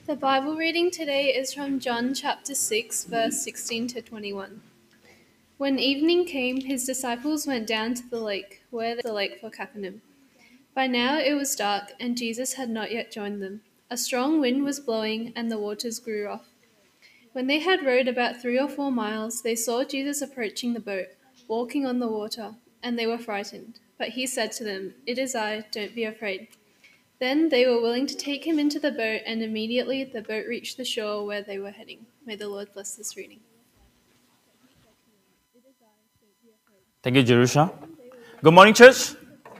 The Bible reading today is from John chapter 6, verse 16 to 21. When evening came, his disciples went down to the lake, where the lake for Capernaum. By now it was dark, and Jesus had not yet joined them. A strong wind was blowing, and the waters grew rough. When they had rowed about 3 or 4 miles, they saw Jesus approaching the boat, walking on the water, and they were frightened. But he said to them, "It is I, don't be afraid." Then they were willing to take him into the boat, and immediately the boat reached the shore where they were heading. May the Lord bless this reading. Thank you, Jerusha. Good morning, church.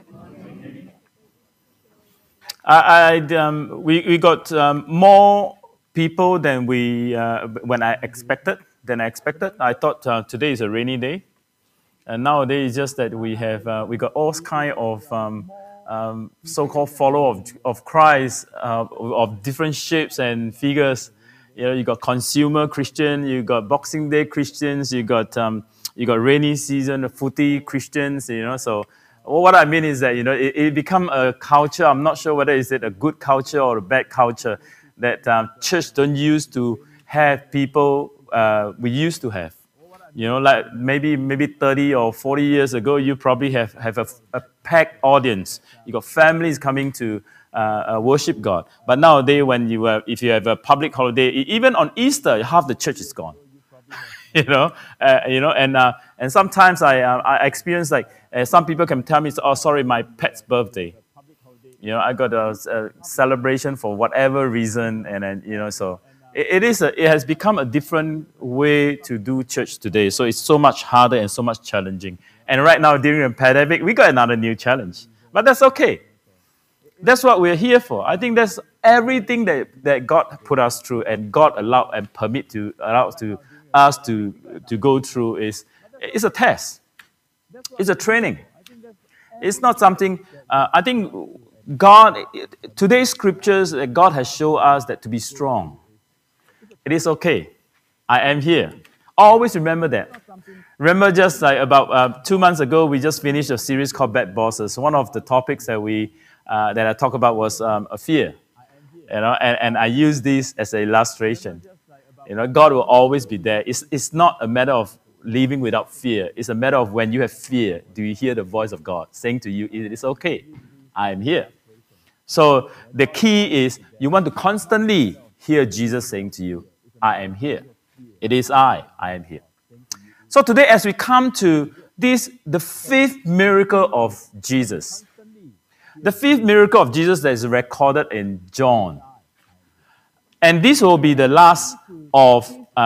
We got more people than I expected. I thought today is a rainy day, and nowadays it's just that we got all kind of so-called follower of Christ of different shapes and figures. You got consumer Christian, you got Boxing Day Christians, you got rainy season footy Christians. So what I mean is that it become a culture. I'm not sure whether is it a good culture or a bad culture that church don't used to have people we used to have. Like maybe 30 or 40 years ago, you probably have a packed audience. You got families coming to worship God. But nowadays, if you have a public holiday, even on Easter, half the church is gone. And sometimes I experience like some people can tell me, "Oh, sorry, my pet's birthday. I got a celebration for whatever reason," and then so. It has become a different way to do church today. So it's so much harder and so much challenging. And right now, during the pandemic, we got another new challenge. But that's okay. That's what we're here for. I think that's everything that God put us through and God allowed and allow us to go through is a test. It's a training. It's not something, I think today's scriptures, God has shown us that to be strong. It is okay. I am here. Always remember that. Remember, just like about 2 months ago, we just finished a series called Bad Bosses. One of the topics that I talked about was a fear. And I use this as an illustration. God will always be there. It's not a matter of living without fear. It's a matter of when you have fear, do you hear the voice of God saying to you, "It is okay. I am here." So the key is you want to constantly hear Jesus saying to you, "I am here. It is I am here." So today, as we come to the fifth miracle of Jesus, the fifth miracle of Jesus that is recorded in John, and this will be the last of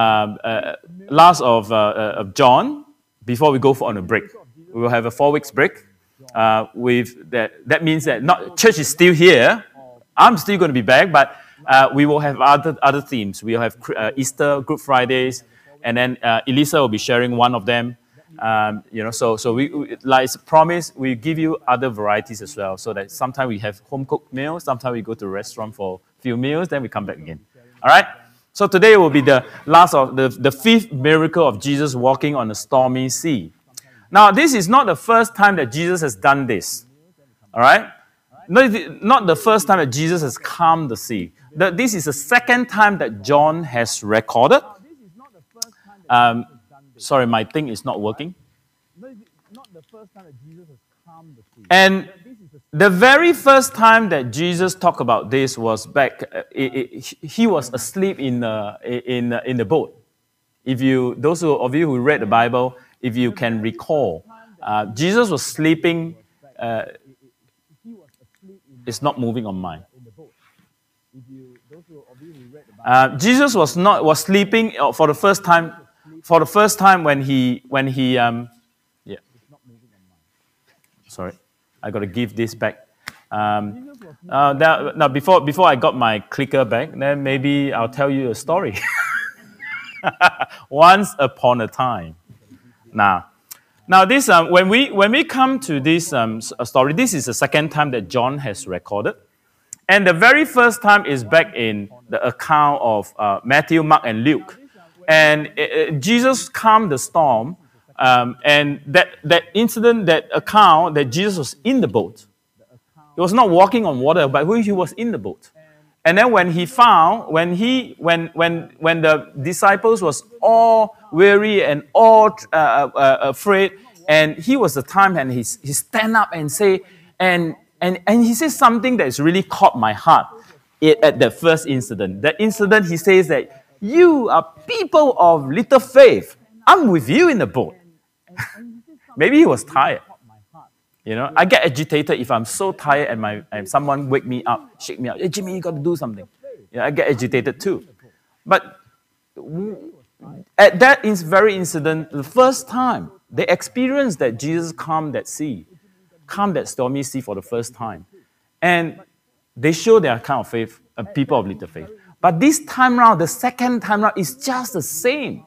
John before we go on a break. We will have a 4 weeks break. That means that church is still here. I'm still going to be back, but we will have other themes. We will have Easter, Good Fridays, and then Elisa will be sharing one of them. So we like promised, we give you other varieties as well. So that sometimes we have home cooked meals, sometimes we go to a restaurant for a few meals, then we come back again. All right. So today will be the last of the fifth miracle of Jesus walking on a stormy sea. Now, this is not the first time that Jesus has done this. All right. Not the first time that Jesus has calmed the sea. This is the second time that John has recorded. Sorry, my thing is not working. And the very first time that Jesus talked about this was back. He was asleep in the boat. Those of you who read the Bible, if you can recall, Jesus was sleeping. It's not moving on mine. Jesus was sleeping for the first time. For the first time when he Sorry, I got to give this back. Now before I got my clicker back, then maybe I'll tell you a story. Once upon a time. Now this when we come to this story, this is the second time that John has recorded, and the very first time is back in the account of Matthew, Mark, and Luke, and Jesus calmed the storm, and that incident, that account that Jesus was in the boat. He was not walking on water, but he was in the boat, And then when he found, when the disciples was all weary and all afraid, and he was the time, and he stand up and say, and he says something that has really caught my heart at the first incident. That incident, he says that you are people of little faith. I'm with you in the boat. Maybe he was tired. You know, I get agitated if I'm so tired and someone wake me up, shake me up. Hey, Jimmy, you got to do something. Yeah, I get agitated too. But at that very incident, the first time they experienced that Jesus calmed that sea, calmed that stormy sea for the first time. And they show their kind of faith, people of little faith. But this time round, the second time round, is just the same.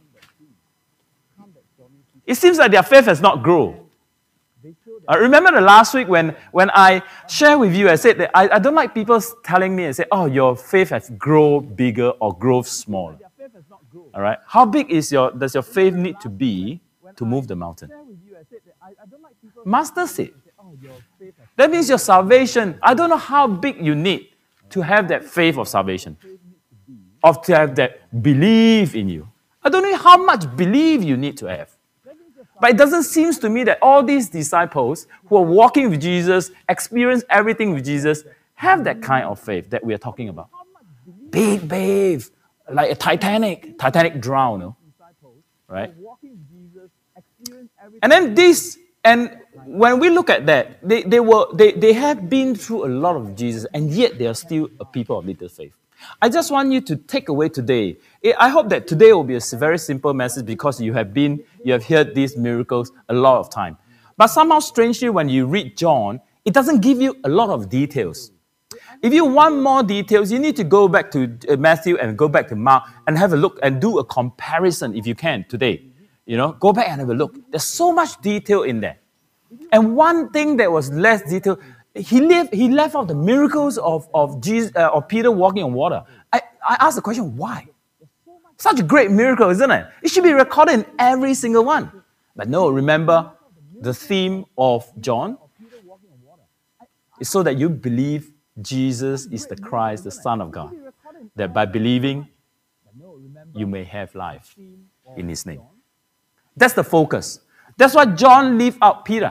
It seems like their faith has not grown. I remember the last week when I shared with you, I said that I don't like people telling me and say, oh, your faith has grown bigger or grown smaller. All right? How big does your faith need to be to move the mountain? Master said. That means your salvation, I don't know how big you need to have that faith of salvation, of to have that belief in you. I don't know how much belief you need to have. But it doesn't seem to me that all these disciples who are walking with Jesus, experience everything with Jesus, have that kind of faith that we are talking about. Big faith, like a Titanic drown, no? Right? And then and when we look at that, they have been through a lot of Jesus, and yet they are still a people of little faith. I just want you to take away today. I hope that today will be a very simple message because you have heard these miracles a lot of time. But somehow, strangely, when you read John, it doesn't give you a lot of details. If you want more details, you need to go back to Matthew and go back to Mark and have a look and do a comparison if you can today. You know, go back and have a look. There's so much detail in there. And one thing that was less detailed, he left out the miracles of Jesus, of Peter walking on water. I asked the question, why? Such a great miracle, isn't it? It should be recorded in every single one. But no, remember the theme of John is so that you believe Jesus is the Christ, the Son of God. That by believing, you may have life in His name. That's the focus. That's why John left out Peter.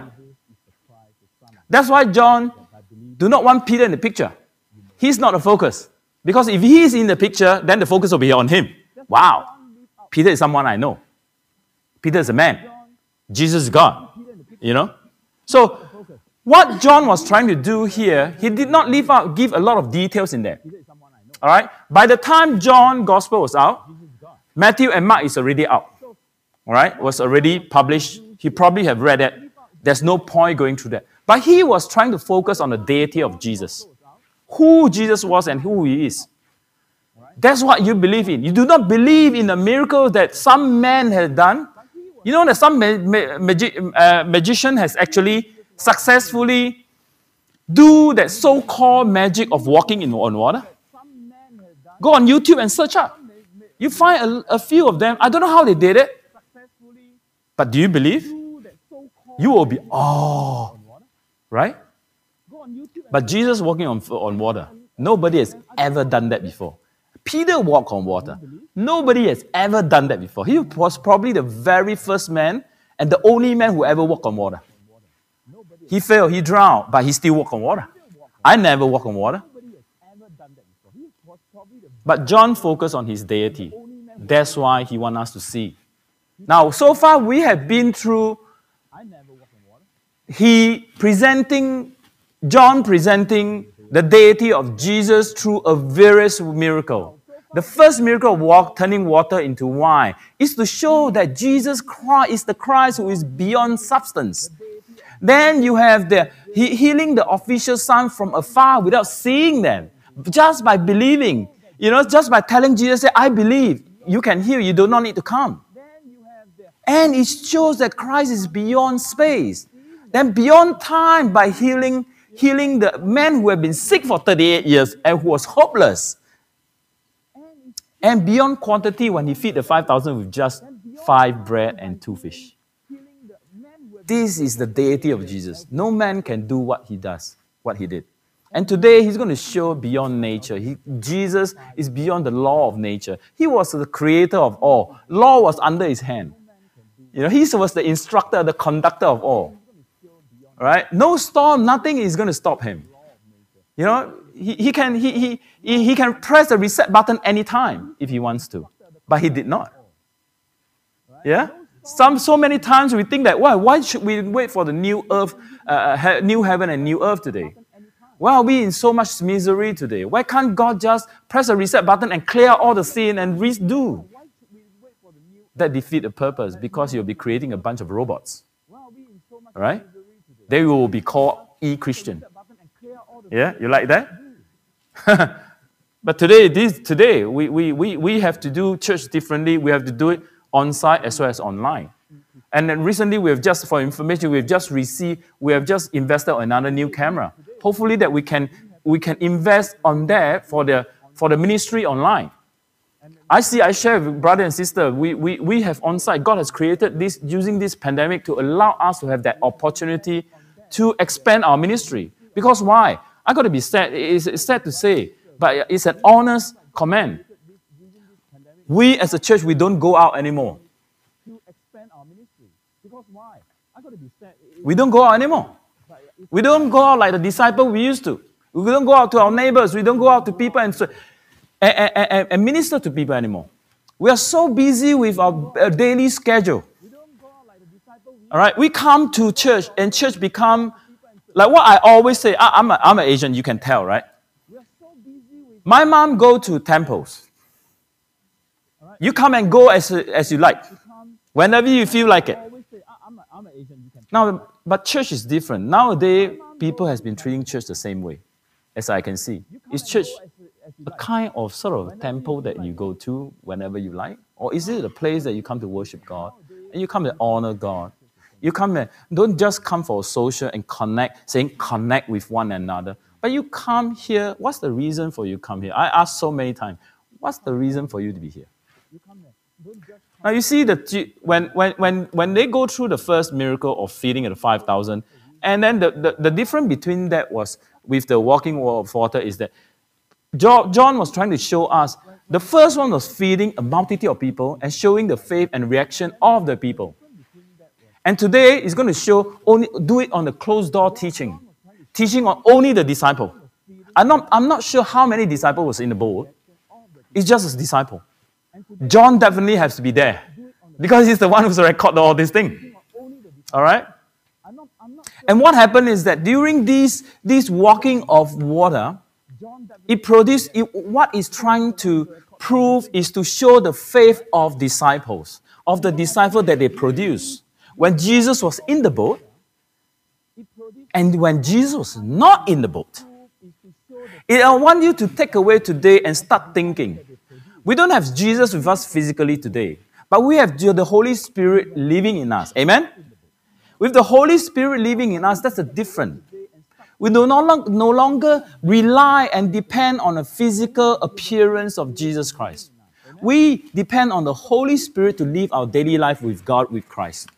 That's why John do not want Peter in the picture. He's not the focus. Because if he is in the picture, then the focus will be on him. Wow, Peter is someone I know. Peter is a man. Jesus is God. You know? So, what John was trying to do here, he did not give a lot of details in there. All right? By the time John's Gospel was out, Matthew and Mark is already out. All right? Was already published. He probably have read it. There's no point going through that. But he was trying to focus on the deity of Jesus. Who Jesus was and who He is. That's what you believe in. You do not believe in the miracle that some man has done. You know that some magician has actually successfully do that so-called magic of walking on water. Go on YouTube and search up. You find a few of them. I don't know how they did it. But do you believe? You will be, right? But Jesus walking on water, nobody has ever done that before. Peter walked on water. Nobody has ever done that before. He was probably the very first man and the only man who ever walked on water. He failed, he drowned, but he still walked on water. I never walked on water. But John focused on his deity. That's why he wants us to see. Now, so far we have been through John presenting the deity of Jesus through a various miracle. The first miracle of turning water into wine is to show that Jesus Christ is the Christ who is beyond substance. Then you have the healing the official son from afar without seeing them, just by believing. You know, just by telling Jesus, say, I believe, you can heal, you do not need to come. And it shows that Christ is beyond space. Then beyond time by healing the man who had been sick for 38 years and who was hopeless. And beyond quantity when he feed the 5,000 with just 5 bread and 2 fish. This is the deity of Jesus. No man can do what he does, what he did. And today he's going to show beyond nature. Jesus is beyond the law of nature. He was the creator of all. Law was under his hand. He was the instructor, the conductor of all. Right? No storm, nothing is going to stop him. He can press the reset button anytime if he wants to. But he did not. Yeah? So many times we think that, why should we wait for the new earth, new heaven and new earth today? Why are we in so much misery today? Why can't God just press a reset button and clear all the sin and redo? That defeats the purpose because you'll be creating a bunch of robots. All right? They will be called e-Christian. Yeah, you like that? But today we have to do church differently. We have to do it on-site as well as online. And then recently, we have just invested in another new camera. Hopefully that we can invest on that for the ministry online. I share with brother and sister, we have on-site. God has created this using this pandemic to allow us to have that opportunity to expand our ministry. Because why? I got to be sad. It's sad to say, but it's an honest comment. We as a church, we don't go out anymore. We don't go out anymore. We don't go out like the disciples we used to. We don't go out to our neighbors. We don't go out to people and minister to people anymore. We are so busy with our daily schedule. All right, we come to church and church become like what I always say. I'm an Asian, you can tell, right? My mom go to temples. You come and go as you like, whenever you feel like it. Now, but church is different. Nowadays, people has been treating church the same way, as I can see. Is church a kind of sort of temple that you go to whenever you like? Or is it a place that you come to worship God and you come to honor God? You come and don't just come for social and connect with one another. But you come here, what's the reason for you come here? I ask so many times, what's the reason for you to be here? Now you see when they go through the first miracle of feeding the 5,000, and then the difference between that was with the walking wall of water is that John was trying to show us the first one was feeding a multitude of people and showing the faith and reaction of the people. And today is going to do it on the closed door teaching on only the disciple. I'm not sure how many disciples was in the boat. It's just a disciple. John definitely has to be there because he's the one who's recorded all these things. All right? And what happened is that during this walking of water, what it's trying to prove is to show the faith of disciples, of the disciples that they produce. When Jesus was in the boat, and when Jesus was not in the boat. I want you to take away today and start thinking. We don't have Jesus with us physically today, but we have the Holy Spirit living in us. Amen? With the Holy Spirit living in us, that's a different. We no longer rely and depend on the physical appearance of Jesus Christ. We depend on the Holy Spirit to live our daily life with God, with Christ.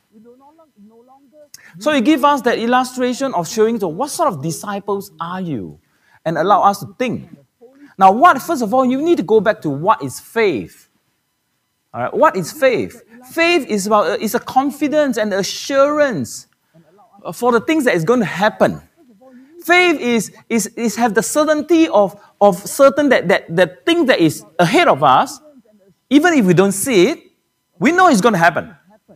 So it gives us that illustration of showing what sort of disciples are you, and allow us to think. Now, first of all, you need to go back to what is faith. All right, what is faith? Faith is a confidence and assurance for the things that is going to happen. Faith is have the certainty of certain that thing that is ahead of us, even if we don't see it, we know it's going to happen.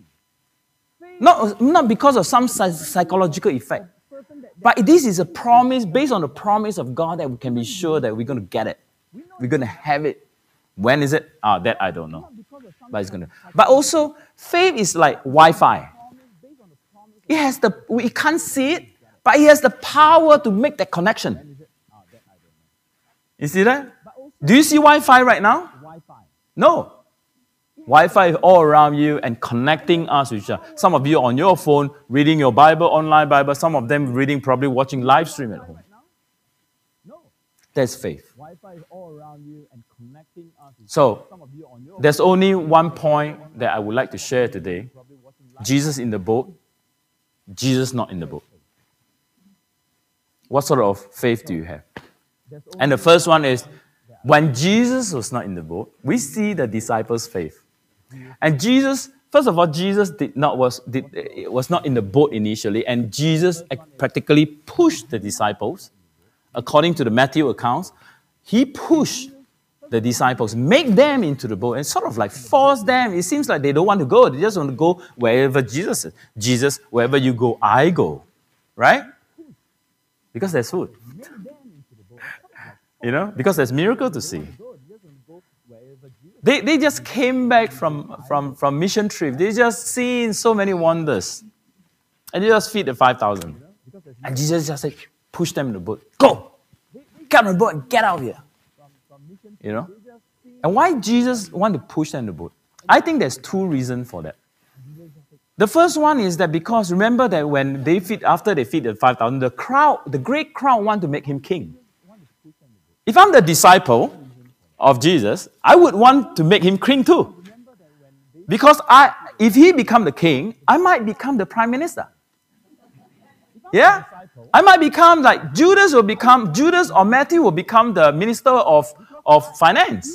Not because of some psychological effect. But this is a promise, based on the promise of God, that we can be sure that we're going to get it. We're going to have it. When is it? That I don't know. But it's going to. But also, faith is like Wi-Fi. We can't see it, but it has the power to make that connection. You see that? Do you see Wi-Fi right now? No. Wi-Fi is all around you and connecting us with each other. Some of you on your phone, reading your Bible, online Bible. Some of them reading, probably watching live stream at home. That's faith. So, there's only one point that I would like to share today. Jesus in the boat, Jesus not in the boat. What sort of faith do you have? And the first one is, when Jesus was not in the boat, we see the disciples' faith. And Jesus, first of all, Jesus was not in the boat initially, and Jesus practically pushed the disciples. According to the Matthew accounts, he pushed the disciples, make them into the boat, and sort of like force them. It seems like they don't want to go. They just want to go wherever Jesus is. Jesus, wherever you go, I go. Right? Because there's food. Because there's miracle to see. They just came back from mission trip. They just seen so many wonders. And they just feed the 5,000. And Jesus just said, push them in the boat. Go! Get on the boat and get out of here. And why Jesus want to push them in the boat? I think there's two reasons for that. The first one is that because remember that when after they feed the 5,000, the great crowd want to make him king. If I'm the disciple of Jesus, I would want to make him king too. Because if he become the king, I might become the prime minister. Yeah? I might become like Judas or Matthew will become the minister of finance.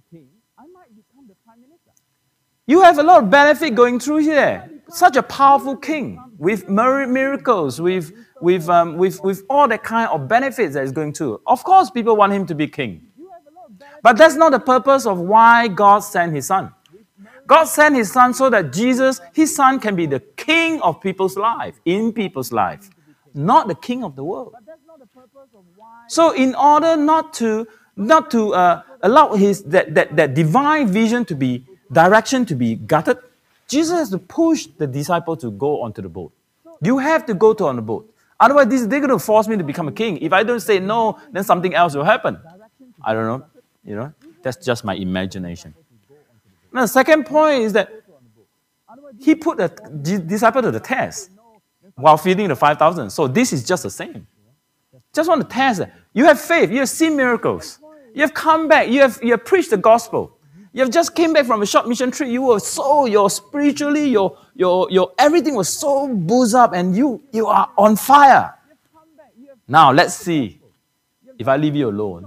You have a lot of benefit going through here. Such a powerful king with miracles, with all the kind of benefits that is going through. Of course, people want him to be king. But that's not the purpose of why God sent his son. God sent his son so that Jesus, his son, can be the king of people's life, in people's life, not the king of the world. So in order not to allow that divine vision to be, direction to be gutted, Jesus has to push the disciple to go onto the boat. You have to go on the boat. Otherwise, they're going to force me to become a king. If I don't say no, then something else will happen. I don't know. That's just my imagination. Now, the second point is that he put the disciple to the test while feeding the 5,000. So this is just the same. Just want to test it. You have faith. You have seen miracles. You have come back. You have preached the gospel. You have just came back from a short mission trip. You were your spiritually, your everything was so boozed up, and you are on fire. Now let's see. If I leave you alone,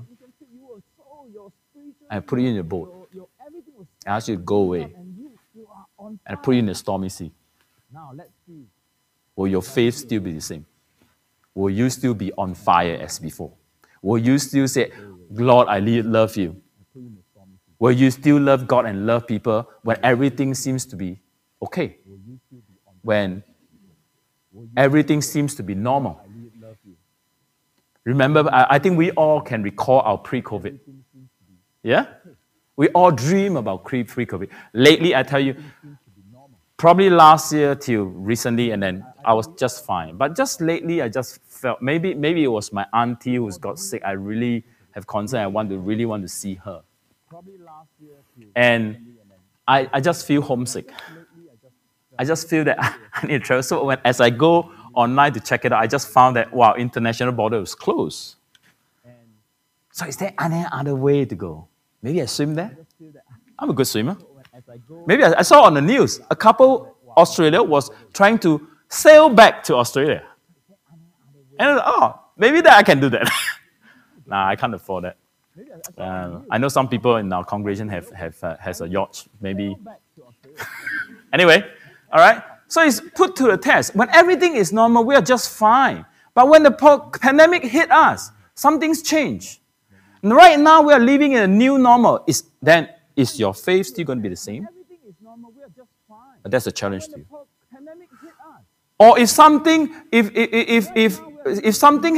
I put you in a boat, I ask you to go away, and I put you in a stormy sea. Will your faith still be the same? Will you still be on fire as before? Will you still say, Lord, I love you? Will you still love God and love people when everything seems to be okay? When everything seems to be normal? Remember, I think we all can recall our pre-COVID. Yeah? We all dream about pre-COVID. Lately, I tell you, probably last year till recently, and then I was just fine. But just lately, I just felt, maybe it was my auntie who's got sick. I really have concern. I really want to see her. And I just feel homesick. I just feel that I need to travel. So as I go online to check it out, I just found that, wow, international border was closed. So is there any other way to go? Maybe I swim there? I'm a good swimmer. Maybe I saw on the news, a couple, Australia, was trying to sail back to Australia. And maybe that I can do that. Nah, I can't afford that. I know some people in our congregation has a yacht, maybe. Anyway, all right. So it's put to the test. When everything is normal, we are just fine. But when the pandemic hit us, something's changed. And right now, we are living in a new normal. Is your faith still going to be the same? But that's a challenge to you. Or if something, if something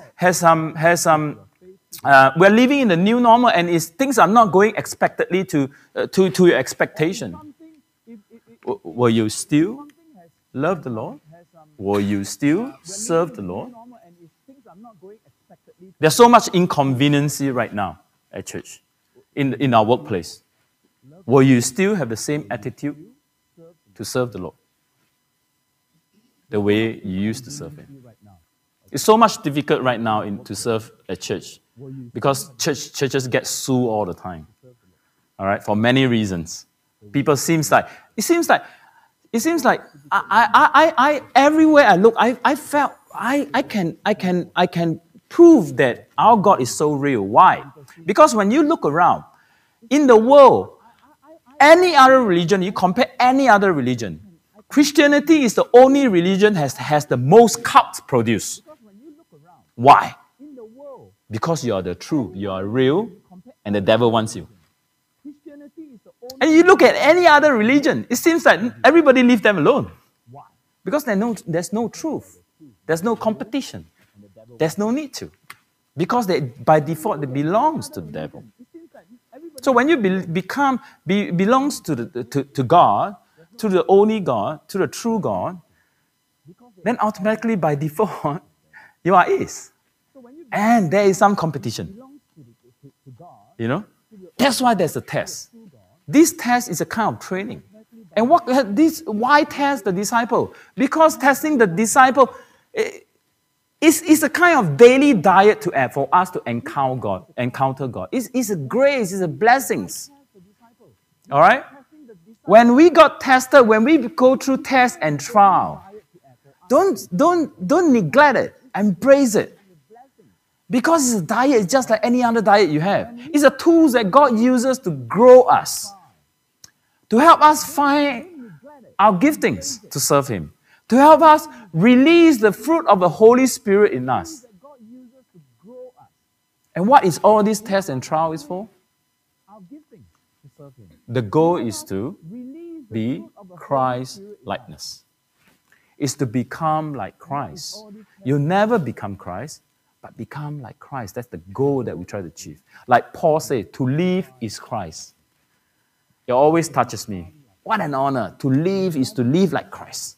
we're living in the new normal, and things are not going expectedly to your expectation, will you still love the Lord? Will you still serve the Lord? There's so much inconvenience right now at church, in our workplace. Will you still have the same attitude to serve the Lord the way you used to serve Him? It's so much difficult right now to serve at church because churches get sued all the time. All right, for many reasons. It seems like I everywhere I look, I felt I can prove that our God is so real. Why? Because when you look around in the world, any other religion, you compare any other religion, Christianity is the only religion has the most cults produced. Why? Because you are the truth, you are real, and the devil wants you. And you look at any other religion, it seems like everybody leave them alone. Because there's no truth. There's no competition. There's no need to. Because by default, it belongs to the devil. So when you belongs to God, to the only God, to the true God, then automatically by default, you are is. And there is some competition. You know? That's why there's a test. This test is a kind of training. And why test the disciple? Because testing the disciple is a kind of daily diet for us to encounter God. It's a grace, it's a blessings. All right? When we got tested, when we go through test and trial, don't neglect it. Embrace it. Because it's a diet, it's just like any other diet you have. It's a tool that God uses to grow us, to help us find our giftings to serve Him, to help us release the fruit of the Holy Spirit in us. And what is all these tests and trials for? The goal is to be Christ-likeness. It's to become like Christ. You'll never become Christ, but become like Christ. That's the goal that we try to achieve. Like Paul said, to live is Christ. It always touches me. What an honor. To live is to live like Christ.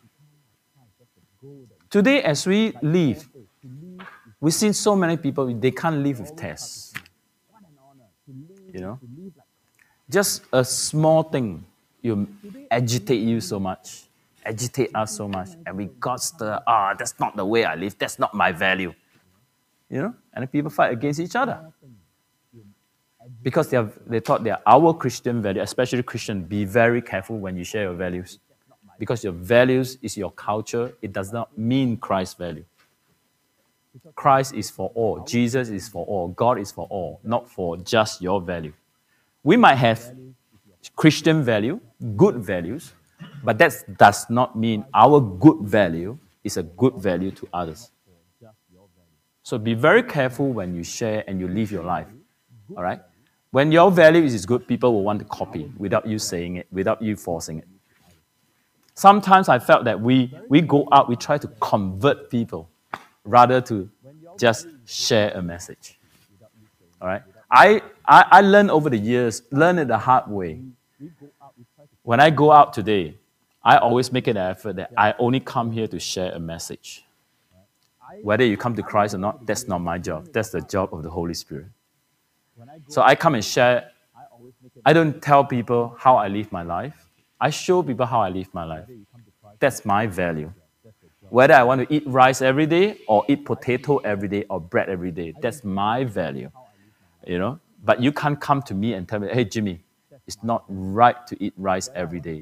Today, as we live, we've seen so many people, they can't live with tests. You know? Just a small thing, you agitate you so much, agitate us so much, and we got stirred, that's not the way I live, that's not my value. You know? And then people fight against each other. Because they thought they are our Christian value, especially Christian. Be very careful when you share your values. Because your values is your culture. It does not mean Christ's value. Christ is for all. Jesus is for all. God is for all, not for just your value. We might have Christian value, good values, but that does not mean our good value is a good value to others. So be very careful when you share and you live your life. All right? When your value is good, people will want to copy without you saying it, without you forcing it. Sometimes I felt that we go out, we try to convert people rather to just share a message. All right? I learned over the years, learned it the hard way. When I go out today, I always make an effort that I only come here to share a message. Whether you come to Christ or not, that's not my job. That's the job of the Holy Spirit. So I come and share. I don't tell people how I live my life. I show people how I live my life. That's my value. Whether I want to eat rice every day or eat potato every day or bread every day, that's my value. You know? But you can't come to me and tell me, hey, Jimmy, it's not right to eat rice every day.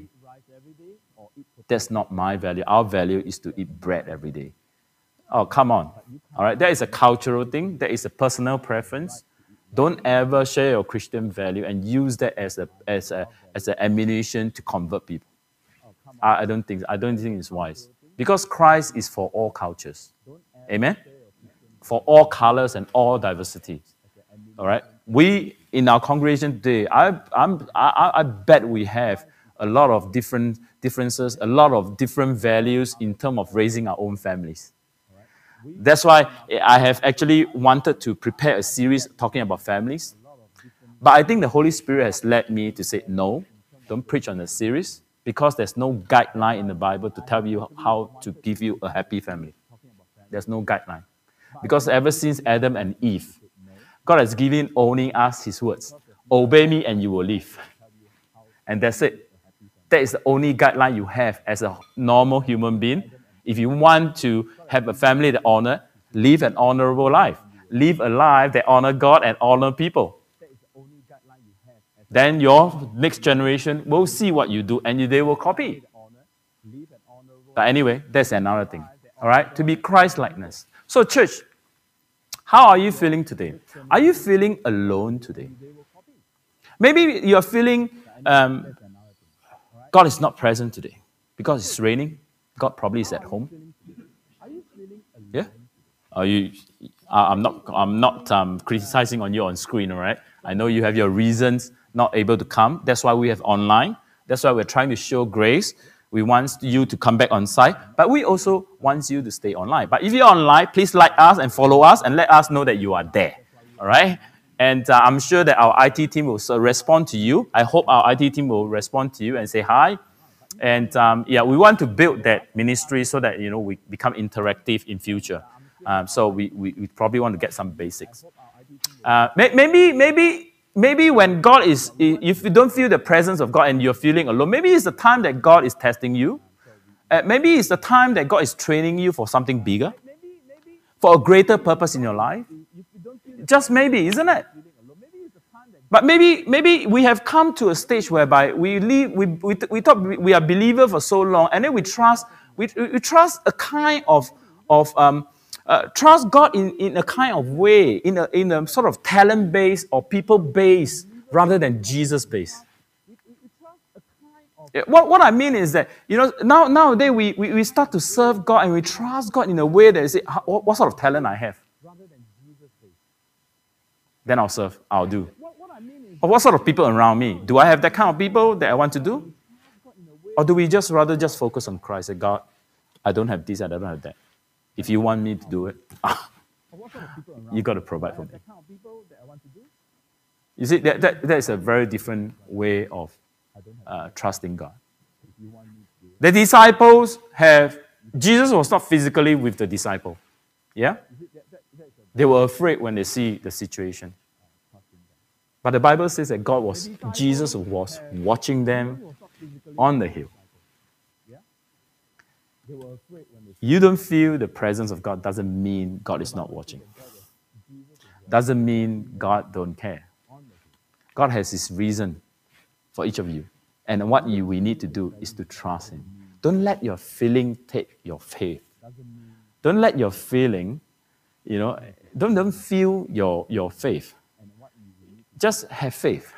That's not my value. Our value is to eat bread every day. Oh, come on. All right, that is a cultural thing. That is a personal preference. Don't ever share your Christian value and use that as an ammunition to convert people. I don't think it's wise. Because Christ is for all cultures. Amen? For all colors and all diversity. All right? We, in our congregation today, I bet we have a lot of differences, a lot of different values in terms of raising our own families. That's why I have actually wanted to prepare a series talking about families. But I think the Holy Spirit has led me to say, no, don't preach on the series, because there's no guideline in the Bible to tell you how to give you a happy family. There's no guideline. Because ever since Adam and Eve, God has given only us His words. Obey me and you will live. And that's it. That is the only guideline you have as a normal human being. If you want to have a family that honor, live an honorable life. Live a life that honor God and honor people. Then your next generation will see what you do and they will copy. But anyway, that's another thing. All right? To be Christ-likeness. So, church, how are you feeling today? Are you feeling alone today? Maybe you're feeling God is not present today because it's raining. God probably is at home. Yeah? Are you? I'm not criticizing on you on screen, all right? I know you have your reasons not able to come. That's why we have online. That's why we're trying to show grace. We want you to come back on site, but we also want you to stay online. But if you're online, please like us and follow us and let us know that you are there, all right? And I'm sure that our IT team will respond to you. I hope our IT team will respond to you and say hi. And we want to build that ministry so that we become interactive in future. So we probably want to get some basics. Maybe when God is, if you don't feel the presence of God and you're feeling alone, maybe it's the time that God is testing you. Maybe it's the time that God is training you for something bigger, for a greater purpose in your life. Just maybe, isn't it? But maybe we have come to a stage whereby we thought we are believers for so long, and then we trust a kind of trust God in a kind of way, in a sort of talent-based or people-based rather than Jesus-based. What I mean is that, nowadays we start to serve God and we trust God in a way that you say, what sort of talent I have? Then I'll serve, I'll do. Or what sort of people around me? Do I have that kind of people that I want to do? Or do we rather just focus on Christ? Say, God, I don't have this, I don't have that. If you want me to do it, you got to provide for me. You see, that is a very different way of trusting God. The disciples Jesus was not physically with the disciple. Yeah? They were afraid when they see the situation. But the Bible says that Jesus was watching them on the hill. You don't feel the presence of God doesn't mean God is not watching. Doesn't mean God don't care. God has His reason for each of you. And what we need to do is to trust Him. Don't let your feeling take your faith. Don't let your feeling, don't feel your faith. Just have faith.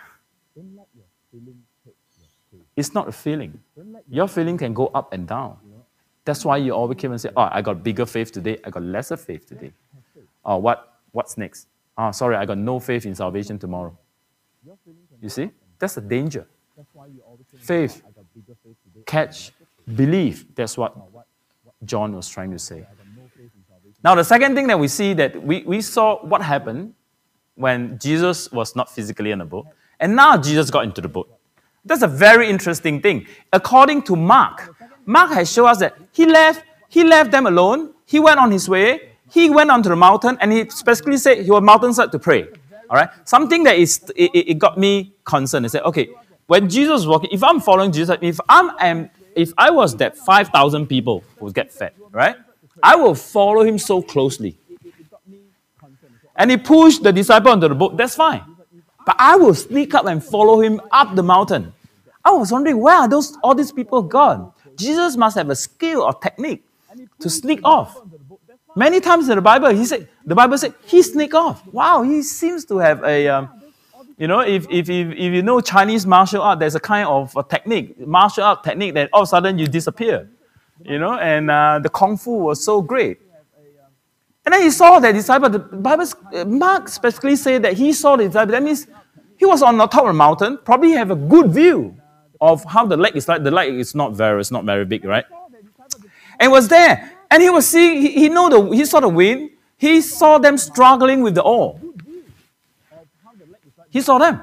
It's not a feeling. Your feeling can go up and down. That's why you always came and say, I got bigger faith today, I got lesser faith today. What's next? Sorry, I got no faith in salvation tomorrow. You see? That's the danger. Faith, catch, believe. That's what John was trying to say. Now, the second thing that we see that we saw what happened when Jesus was not physically in the boat, and now Jesus got into the boat. That's a very interesting thing. According to Mark has shown us that he left them alone. He went on his way. He went onto the mountain, and he specifically said he was mountainside to pray. All right, something that it got me concerned. I said, okay, when Jesus was walking, if I'm following Jesus, if I was that 5,000 people who get fed, right, I will follow him so closely. And he pushed the disciple onto the boat. That's fine. But I will sneak up and follow him up the mountain. I was wondering, where are all these people gone? Jesus must have a skill or technique to sneak off. Many times in the Bible said he sneaked off. Wow, he seems to have a, if you know Chinese martial art, there's a kind of a martial art technique that all of a sudden you disappear. And the Kung Fu was so great. And then he saw the disciple. The Bible, Mark specifically said that he saw the disciple. That means he was on the top of the mountain, probably have a good view of how the lake is like. The lake is not very big, right? And was there. And he was seeing, he saw the wind. He saw them struggling with the oar. He saw them.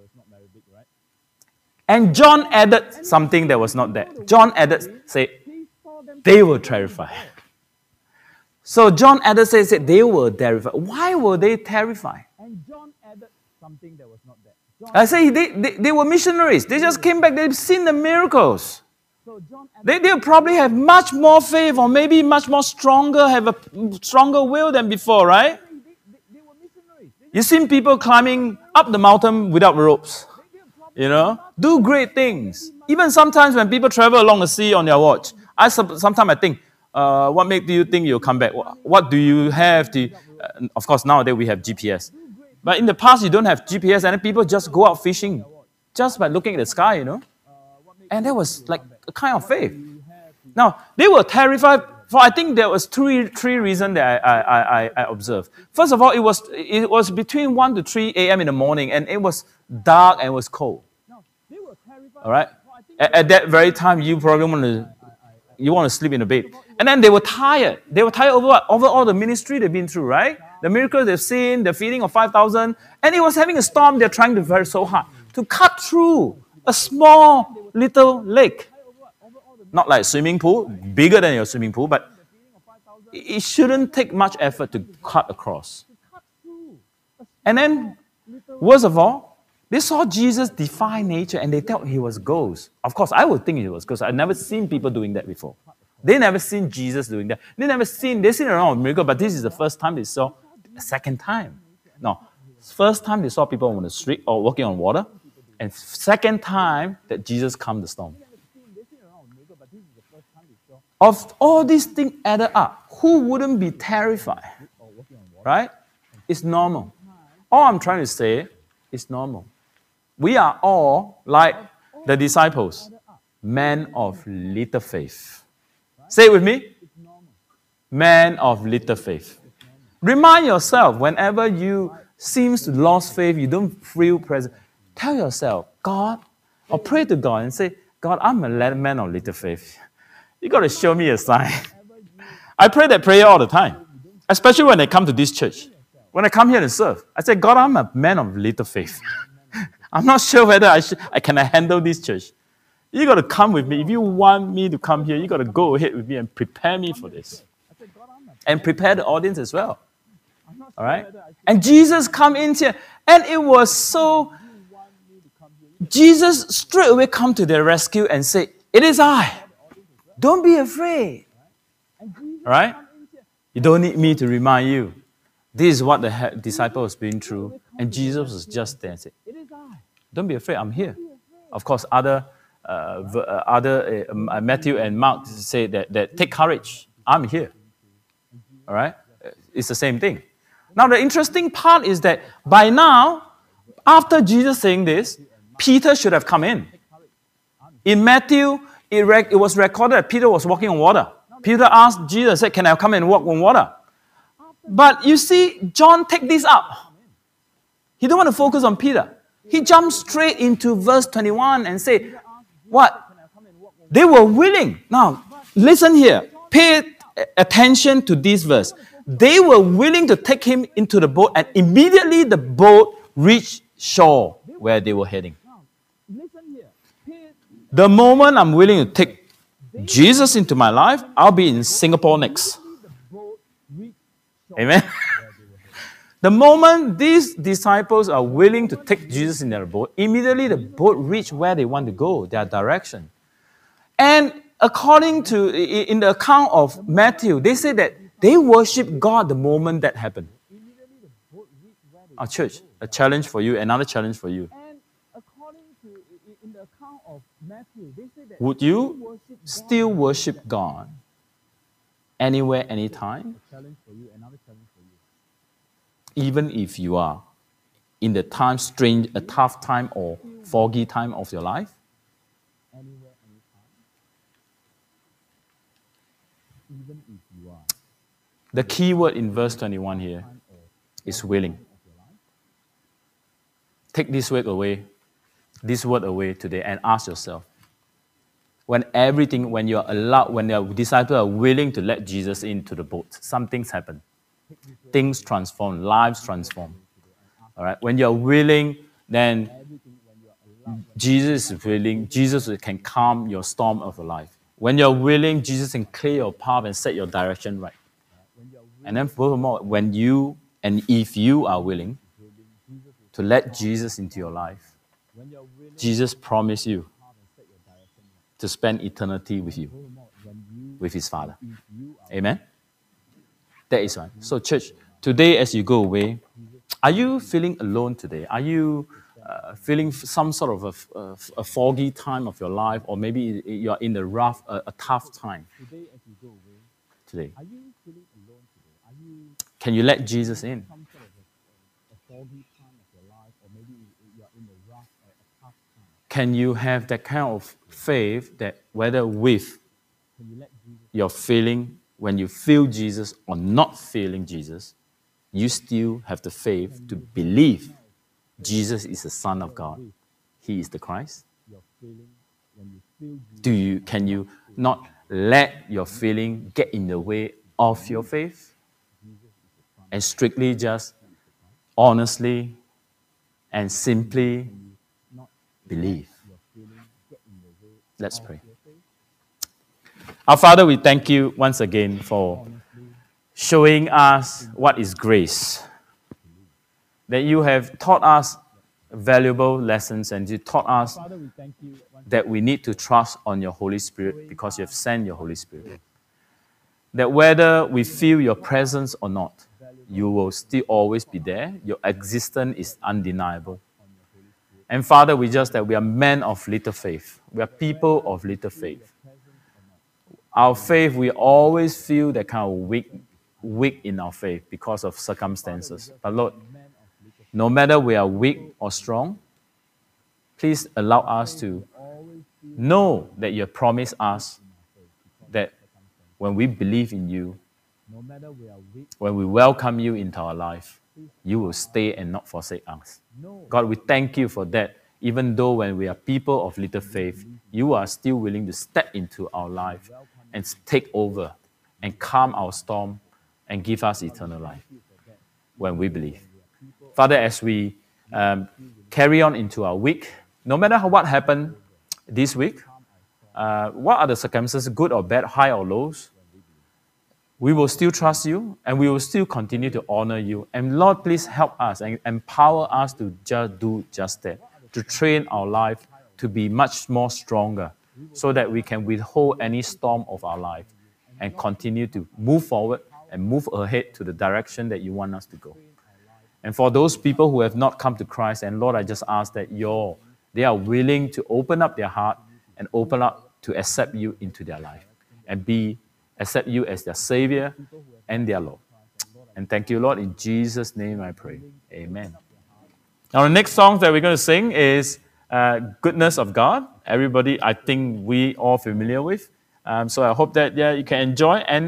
And John added something that was not there. John added, say, they were terrified. So John added, said they were terrified. Why were they terrified? And John added something that was not there. I say they were missionaries. They just came back. They've seen the miracles. They'll probably have much more faith, or maybe much more have a stronger will than before, right? You've seen people climbing up the mountain without ropes. Do great things. Even sometimes when people travel along the sea on their watch, sometimes I think, What makes you think you'll come back? What do you have to... of course, nowadays we have GPS. But in the past, you don't have GPS, and then people just go out fishing just by looking at the sky, And that was like a kind of faith. Now, they were terrified. For I think there was three reasons that I observed. First of all, it was between 1 to 3 a.m. in the morning, and it was dark and it was cold. All right? At that very time, you probably want to sleep in the bed. And then they were tired. They were tired over what? Over all the ministry they've been through, right? The miracles they've seen, the feeding of 5,000. And it was having a storm they're trying to very so hard to cut through a small little lake. Not like a swimming pool, bigger than your swimming pool, but it shouldn't take much effort to cut across. And then, worst of all, they saw Jesus defy nature and they thought he was ghost. Of course, I would think he was ghost. I've never seen people doing that before. They never seen Jesus doing that. They've seen around a miracle, but this is the first time they saw a second time. No, first time they saw people on the street or walking on water, and second time that Jesus calmed the storm. Of all these things added up, who wouldn't be terrified? Right? It's normal. All I'm trying to say is normal. We are all like the disciples, men of little faith. Say it with me. Man of little faith. Remind yourself whenever you seem to lost faith, you don't feel present. Tell yourself, God, or pray to God and say, God, I'm a man of little faith. You got to show me a sign. I pray that prayer all the time, especially when I come to this church. When I come here to serve, I say, God, I'm a man of little faith. I'm not sure whether I can handle this church. You got to come with me. If you want me to come here, you got to go ahead with me and prepare me for this. And prepare the audience as well. All right? And Jesus come in here, and it was so... Jesus straight away come to their rescue and say, it is I. Don't be afraid. All right? You don't need me to remind you. This is what the disciples been through. And Jesus was just there and said, don't be afraid, I'm here. Of course, Matthew and Mark say that take courage, I'm here. All right? It's the same thing. Now, the interesting part is that by now, after Jesus saying this, Peter should have come in. In Matthew, it was recorded that Peter was walking on water. Peter asked Jesus, said, can I come and walk on water? But you see, John take this up. He don't want to focus on Peter. He jumped straight into verse 21 and said, what? They were willing. Now, listen here. Pay attention to this verse. They were willing to take him into the boat, and immediately the boat reached shore where they were heading. The moment I'm willing to take Jesus into my life, I'll be in Singapore next. Amen. The moment these disciples are willing to take Jesus in their boat, immediately the boat reached where they want to go, their direction. And according to, in the account of Matthew, they say that they worship God the moment that happened. Our church, a challenge for you, another challenge for you. Would you still worship God anywhere, anytime? Even if you are in the time, a tough time or foggy time of your life? The key word in verse 21 here is willing. Take this word away today and ask yourself, when your disciples are willing to let Jesus into the boat, something's happened. Things transform, lives transform. All right? When you're willing, then Jesus is willing. Jesus can calm your storm of your life. When you're willing, Jesus can clear your path and set your direction right. And then furthermore, if you are willing to let Jesus into your life, Jesus promised you to spend eternity with you, with his Father. Amen? That is one. So church, today as you go away, are you feeling alone today? Are you feeling some sort of a foggy time of your life, or maybe you're in a tough time? today? Can you let Jesus in? Can you have that kind of faith that whether with your feeling, when you feel Jesus or not feeling Jesus, you still have the faith to believe Jesus is the Son of God. He is the Christ. Can you not let your feeling get in the way of your faith and strictly just honestly and simply believe? Let's pray. Our Father, we thank you once again for showing us what is grace. That you have taught us valuable lessons and you taught us that we need to trust on your Holy Spirit because you have sent your Holy Spirit. That whether we feel your presence or not, you will still always be there. Your existence is undeniable. And Father, we are men of little faith. We are people of little faith. Our faith, we always feel that kind of weak in our faith because of circumstances. But Lord, no matter we are weak or strong, please allow us to know that you have promised us that when we believe in you, when we welcome you into our life, you will stay and not forsake us. God, we thank you for that. Even though when we are people of little faith, you are still willing to step into our life and take over and calm our storm and give us eternal life when we believe. Father, as we carry on into our week, no matter what happened this week, what are the circumstances, good or bad, high or lows, we will still trust you and we will still continue to honor you. And Lord, please help us and empower us to just do just that, to train our life to be much more stronger so that we can withhold any storm of our life and continue to move forward and move ahead to the direction that you want us to go. And for those people who have not come to Christ, and Lord, I just ask that they are willing to open up their heart and open up to accept you into their life and accept you as their Savior and their Lord. And thank you, Lord. In Jesus' name I pray. Amen. Now, the next song that we're going to sing is Goodness of God. Everybody, I think we all familiar with. So I hope that you can enjoy. And